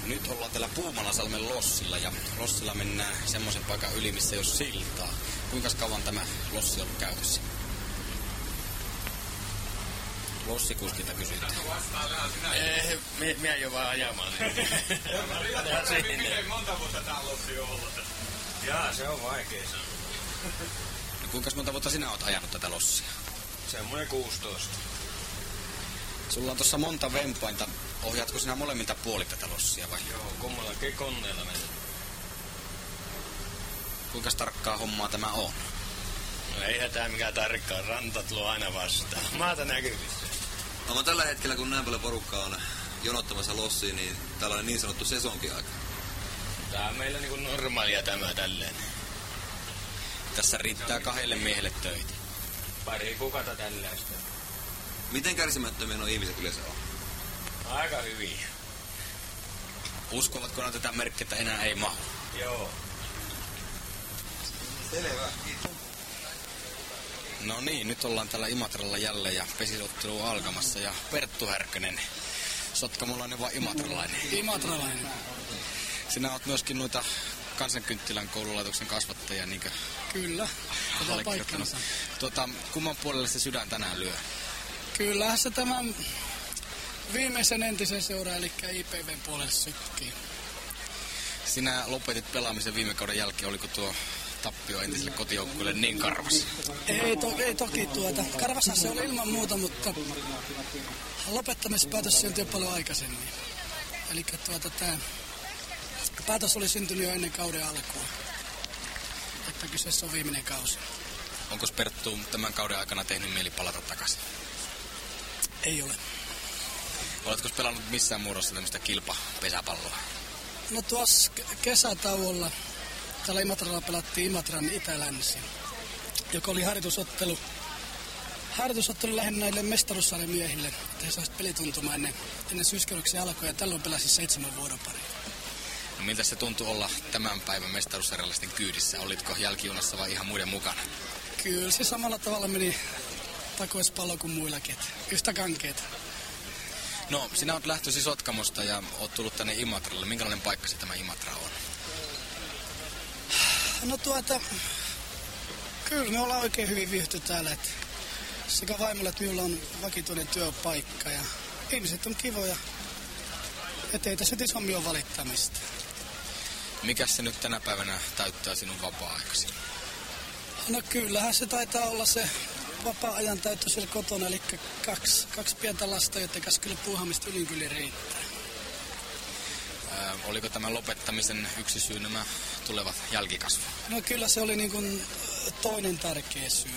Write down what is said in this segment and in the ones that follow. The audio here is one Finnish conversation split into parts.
Nyt ollaan täällä Puumalasalmen Lossilla ja Lossilla mennään semmoisen paikan yli, missä ei ole siltaa. Kuinka kauan tämä Lossi on ollut käytössä? Lossikuskilta kysytään. Minä jo vaan ajamaan. Miten monta vuotta tää Lossi on ollut? Jaa, se on vaikea sanoa. No, kuinka monta vuotta sinä oot ajanut tätä Lossia? Semmoinen 16. Sulla on tossa monta vempainta. Ohjaatko sinä molemmilta puolit tätä Lossia vai? Joo, kummallakin koneella mennä. Kuinka tarkkaa hommaa tämä on? No eihän tää mikään tarkkaan. Ranta tulo aina vastaan. Maata näkyvissä. No tällä hetkellä, kun näin paljon porukkaa on jonottamassa Lossiin, niin tällainen niin sanottu sesonkiaika. Tää on meillä niinku normaalia tämä tälleen. Tässä riittää 2 miehelle töitä. Pari kuukautta tällaista. Miten kärsimättömiä nuo ihmiset yleensä on? Aika hyvin. Uskovatko ne tätä merkkiä, että enää ei mahu? Joo. Selvä. No niin, nyt ollaan täällä Imatralla jälleen ja pesisottelu alkamassa ja Perttu Härkönen. Sotkamolainen vai imatralainen? Imatralainen. Sinä oot myöskin noita Kansankynttilän koululaitoksen kasvattajia, niinkö? Kyllä, tätä paikkansa. Kumman puolelle se sydän tänään lyö? Kyllähän se tämän viimeisen entisen seuraa, eli IPVn puolelle sykkii. Sinä lopetit pelaamisen viime kauden jälkeen, oliko tuo tappio entiselle kotijoukkueelle niin karvas? Ei toki karvassa se oli ilman muuta, mutta lopettamispäätös syntyi paljon aikaisemmin. Eli tämä päätös oli syntynyt jo ennen kauden alkua. Että kyseessä on viimeinen kausi. Onko Perttu tämän kauden aikana tehnyt mieli palata takaisin? Ei ole. Oletko pelannut missään muodossa tämmöistä kilpapesäpalloa? No tuossa kesätauolla täällä Imatralla pelattiin Imatran Itä-Länsi, joka oli harjoitusottelu lähinnä näille mestaruussarjan miehille, että he saisivat pelituntumaan ennen syyskerroksen alkua, ja tällöin pelasi 7 vuoroparia. No miltä se tuntui olla tämän päivän mestaruussarjalaisten kyydissä? Olitko jälkijunassa vai ihan muiden mukana? Kyllä se samalla tavalla meni takoispallo kuin muillakin, yhtä kankeet. No, sinä olet lähtösi Sotkamosta ja olet tullut tänne Imatralle. Minkälainen paikka se tämä Imatra on? No kyllä me ollaan oikein hyvin viihty täällä, että sekä vaimolle että minulla on vakituinen työpaikka ja ihmiset on kivoja, ettei tässä isommin ole valittamista. Mikäs se nyt tänä päivänä täyttää sinun vapaa-aikasi? No kyllähän se taitaa olla se vapaa-ajan täyttö siellä kotona, eli kaksi pientä lasta, joiden kanssa kyllä puuhamista ylinkyli riittää. Oliko tämän lopettamisen yksi syy nämä tulevat jälkikasvut? No kyllä se oli niin kuin toinen tärkeä syy.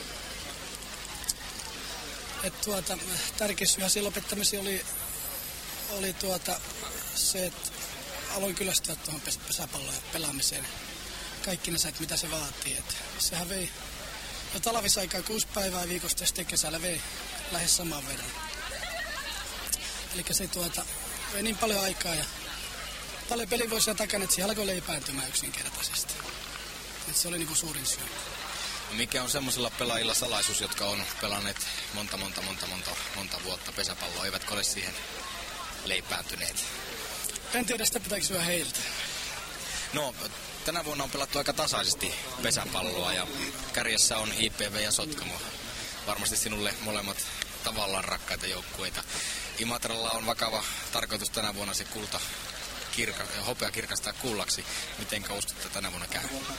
Tärkeä syy siinä lopettamisessa oli se, että aloin kyllästyä tuohon pesäpalloon ja pelaamiseen. Kaikki ne sait, mitä se vaatii. Sehän vei jo talvisaikaa 6 päivää viikosta ja sitten kesällä vei lähes saman verran. Eli se vei niin paljon aikaa ja paljon pelivuosia takana, että siihen alkoi leipääntymään yksinkertaisesti. Et se oli niinku suurin syy. No mikä on semmoisilla pelaajilla salaisuus, jotka on pelanneet monta vuotta pesäpalloa, eivätkä ole siihen leipääntyneet? En tiedä, sitä pitääkö syödä heiltä. No, tänä vuonna on pelattu aika tasaisesti pesäpalloa ja kärjessä on IPV ja Sotkamo. Varmasti sinulle molemmat tavallaan rakkaita joukkueita. Imatralla on vakava tarkoitus tänä vuonna se hopea kirkastaa kullaksi. Mitenkä uskot, että tänä vuonna käy?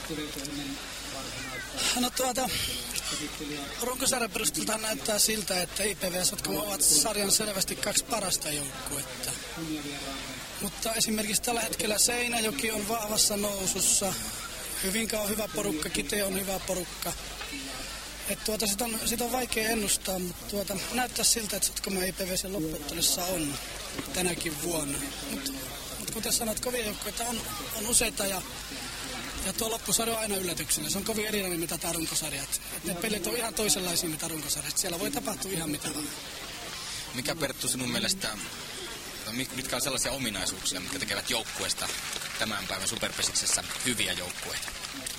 No runkosarjan perusteelta näyttää siltä, että IPV ja Sotkamo ovat sarjan selvästi 2 parasta joukkuetta. Mutta esimerkiksi tällä hetkellä Seinäjoki on vahvassa nousussa. Hyvinkään on hyvä porukka, Kite on hyvä porukka. Sitä on vaikea ennustaa, mutta näyttää siltä, että Sotkamo IPV sen loppuottelussa on tänäkin vuonna. Mutta kuten sanoit, kovia joukkueita on useita ja tuo loppusarja on aina yllätyksenä. Se on kovin erilainen mitä tämä runkosarja. Ne pelit on ihan toisenlaisia mitä runkosarjat. Siellä voi tapahtua ihan mitä vaan. Mikä Perttu sinun mielestä, mitkä on sellaisia ominaisuuksia, mitkä tekevät joukkueesta tämän päivän superpesiksessä hyviä joukkueita?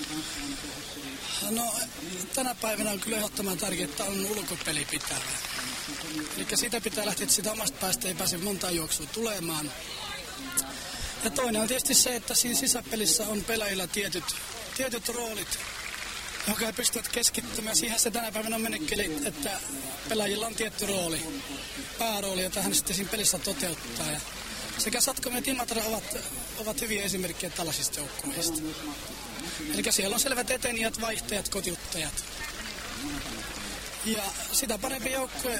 No tänä päivänä on kyllä ehdottoman tärkeää, että on ulkopeli pitävä. Eli siitä pitää lähteä, että sitä omasta päästä ei pääse montaa juoksua tulemaan. Ja toinen on tietysti se, että siinä sisäpelissä on pelaajilla tietyt roolit, johon he pystyvät keskittymään. Siihen se tänä päivänä on menekkeli, että pelaajilla on tietty rooli, päärooli, jota hän sitten siinä pelissä toteuttaa. Ja sekä Sotkamoa että Imatra ovat hyviä esimerkkejä tällaisista joukkueista. Eli siellä on selvät etenijät, vaihtajat, kotiuttajat. Ja sitä parempi joukkue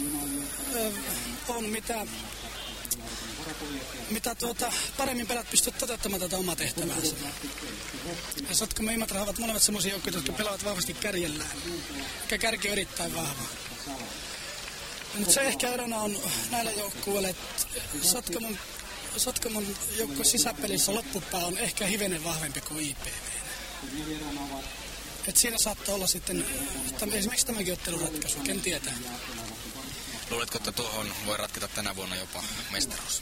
on, mitä paremmin pelät pystyvät toteuttamaan tätä omaa tehtäväänsä. Ja Sotkamo ja Imatra ovat molemmat semmoisia joukkueita, jotka pelaavat vahvasti kärjellään. Ja kärki on erittäin vahva. Mutta se ehkä erona on näillä joukkueilla, että Sotkamon joukkueen sisäpelissä loppupää on ehkä hivenen vahvempi kuin IPV. Et siinä saattaa olla sitten esimerkiksi tämäkin otteluratkaisu, ken tietää. Luuletko, että tuohon voi ratketa tänä vuonna jopa mestaruus?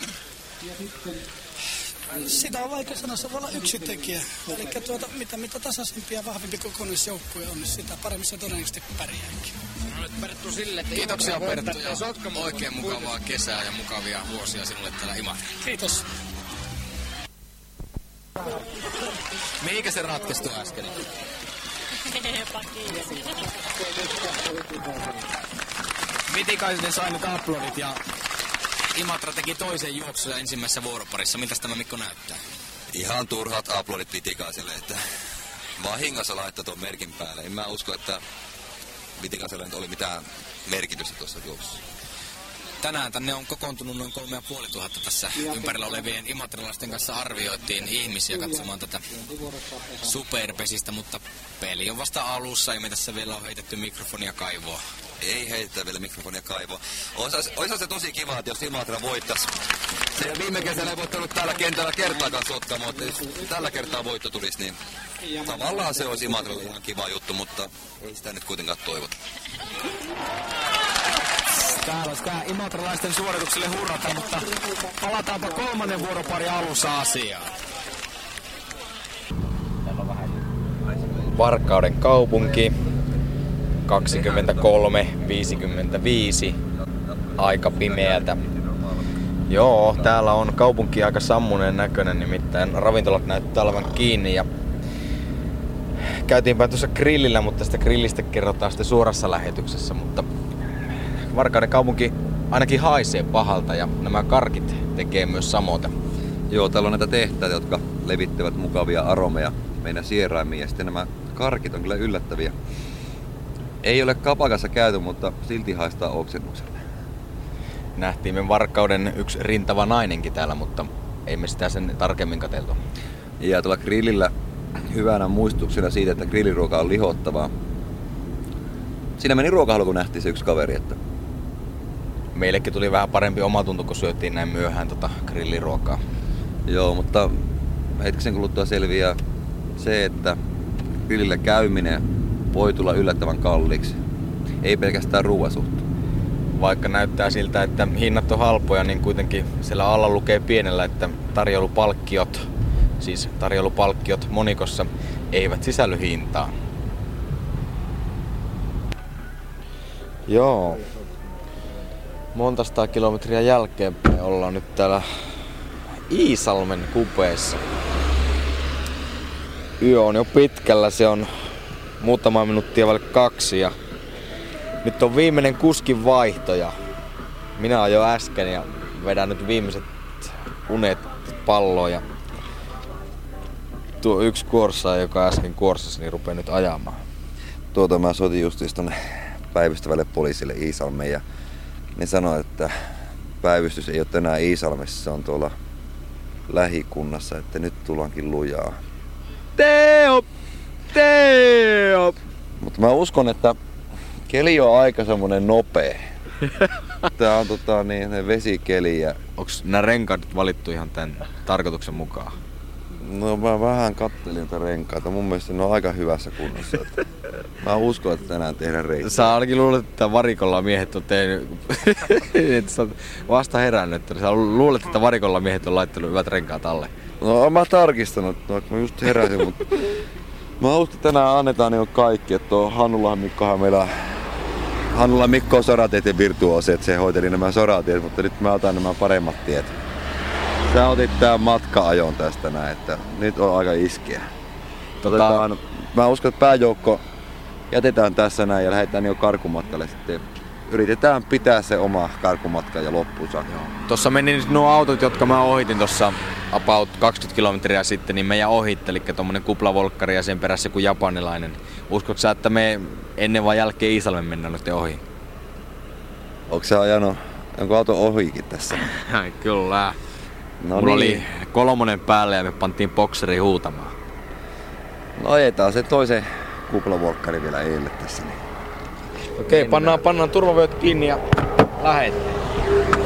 Sitä on vaikea sanoa, se voi olla yksi tekijä. Eli mitä tasaisempi ja vahvempi kokonaisjoukkue on, niin sitä paremmin se todennäköisesti pärjääkin. Perttu sille, että kiitoksia Perttu ja oikein mukavaa kesää ja mukavia vuosia sinulle täällä Imatralla. Kiitos. Mihinkä se ratkaistu äsken? Vitikainen sai nyt aplodit ja Imatra teki toisen juoksun ensimmäisessä vuoroparissa. Miltäs tämä Mikko näyttää? Ihan turhat aplodit Vitikaiselle, että vahingossa laittaa tuon merkin päälle. En mä usko, että Vitikaiselle nyt oli mitään merkitystä tuossa juoksussa. Tänään tänne on kokoontunut noin 3500 tässä ympärillä olevien imatralaisten kanssa arvioitiin ihmisiä katsomaan tätä superpesistä, mutta peli on vasta alussa ja me tässä vielä on heitetty mikrofonia kaivoa. Ei heitetä vielä mikrofonia kaivoa. Olisi se tosi kiva, että jos Imatra voittaisi. Se viime kesänä ei voittanut täällä kentällä kertaakaan Sotkamoa, että jos tällä kertaa voitto tulisi, niin tavallaan se olisi Imatralle ihan kiva juttu, mutta ei sitä nyt kuitenkaan toivota. Täällä sitä imatralaisten suoritukselle hurrata, mutta palataanpa kolmannen vuoropari alussa asiaan. Varkauden kaupunki, 23:55, aika pimeätä. Joo, täällä on kaupunki aika sammuneen näköinen, nimittäin ravintolat näyttää olevan kiinni ja käytiinpä tuossa grillillä, mutta sitä grillistä kerrotaan sitten suorassa lähetyksessä, mutta Varkauden kaupunki ainakin haisee pahalta ja nämä karkit tekee myös samoin. Joo, täällä on näitä tehtaita, jotka levittävät mukavia aromeja meidän sieraimiin ja sitten nämä karkit on kyllä yllättäviä. Ei ole kapakassa käyty, mutta silti haistaa oksennukselle. Nähtiin me Varkauden yksi rintava nainenkin täällä, mutta ei me sitä sen tarkemmin katseltu. Ja tuolla grillillä hyvänä muistutuksena siitä, että grilliruoka on lihottavaa. Siinä meni ruokahalu, kun nähtiin se yksi kaveri. Että meillekin tuli vähän parempi omatunto, kun syötiin näin myöhään grilliruokaa. Joo, mutta hetkisen kuluttua selviää se, että grillillä käyminen voi tulla yllättävän kalliiksi. Ei pelkästään ruoan suhteen. Vaikka näyttää siltä, että hinnat on halpoja, niin kuitenkin siellä alla lukee pienellä, että tarjoulupalkkiot monikossa eivät sisälly hintaan. Joo. Monta 100 kilometriä jälkeenpäin ollaan nyt täällä Iisalmen kupeessa. Yö on jo pitkällä, se on muutama minuuttia vaille 2 ja nyt on viimeinen kuskin vaihto ja minä ajoin äsken ja vedän nyt viimeiset unet palloon ja tuo yksi kuorsa, joka äsken kuorsasi, niin rupeaa nyt ajamaan. Mä soitin justiin tonne päivystävälle poliisille Iisalmeen ja ne sanoi, että päivystys ei ole tänään Iisalmessa, se on tuolla lähikunnassa, että nyt tullaankin lujaa. Teo! Mutta mä uskon, että keli on aika semmonen nopea. Tää on vesikeli ja onks nää renkaat valittu ihan tän tarkoituksen mukaan? No mä vähän kattelin niitä renkaita. Mun mielestä ne on aika hyvässä kunnossa. Mä uskon, että tänään tehdään reittiä. Sä ainakin luulet, että varikolla miehet on tehnyt. Että sä oot vasta herännyt. Sä luulet, että varikolla miehet on laittanut hyvät renkaat alle. No mä tarkistanut, vaikka mä just heräsin, mutta mä uskon, että tänään annetaan niin kaikki. Että Hannulla Mikko on sorateiden virtuoosi, että se hoiteli nämä sorateet, mutta nyt mä otan nämä paremmat tiet. Sä otit tää matka-ajon tästä näin, että nyt on aika iskeä. Mä uskon, että pääjoukko jätetään tässä näin ja lähdetään jo karkumatkalle sitten. Yritetään pitää se oma karkumatka ja loppuun saakka. Tuossa meni nyt nuo autot, jotka mä ohitin tuossa about 20 kilometriä sitten, niin meidän ohitti, eli tommonen kuplavolkkari ja sen perässä joku japanilainen. Uskotko sä, että me ennen vai jälkeen Iisalmen mennään nyt ohi? Onko sä ajanut jonkun auton ohikin tässä? Kyllä. No Mulla niin. oli 3 päälle ja me pantiin bokseri huutamaan. No ajetaan se toisen kuplavolkkari vielä eilen tässä. Niin. Okei, pannaan turvavyöt kiinni ja lähdetään.